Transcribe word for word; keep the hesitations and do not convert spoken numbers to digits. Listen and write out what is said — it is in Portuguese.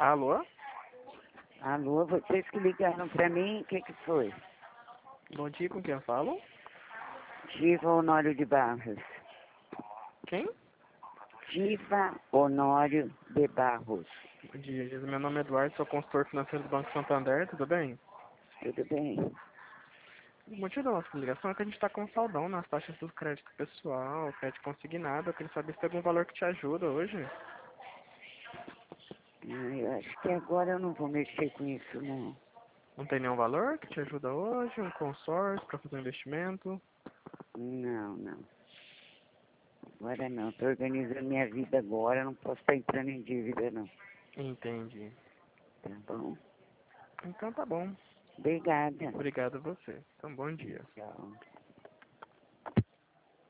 Alô? Alô, vocês que ligaram pra mim, o que que foi? Bom dia, com quem eu falo? Diva Honório de Barros. Quem? Diva Honório de Barros. Bom dia, Giza. Meu nome é Eduardo, sou consultor financeiro do Banco Santander, tudo bem? Tudo bem? O motivo da nossa ligação é que a gente está com um saldão nas taxas do crédito pessoal, crédito consignado. Eu queria saber se tem algum valor que te ajuda hoje. Ah, eu acho que agora eu não vou mexer com isso, não. Não tem nenhum valor que te ajuda hoje? Um consórcio para fazer um investimento? Não, não. Agora não. Estou organizando minha vida agora, não posso estar entrando em dívida, não. Entendi. Tá bom? Então tá bom. Obrigada. Obrigado a você. Então, bom dia. Tchau.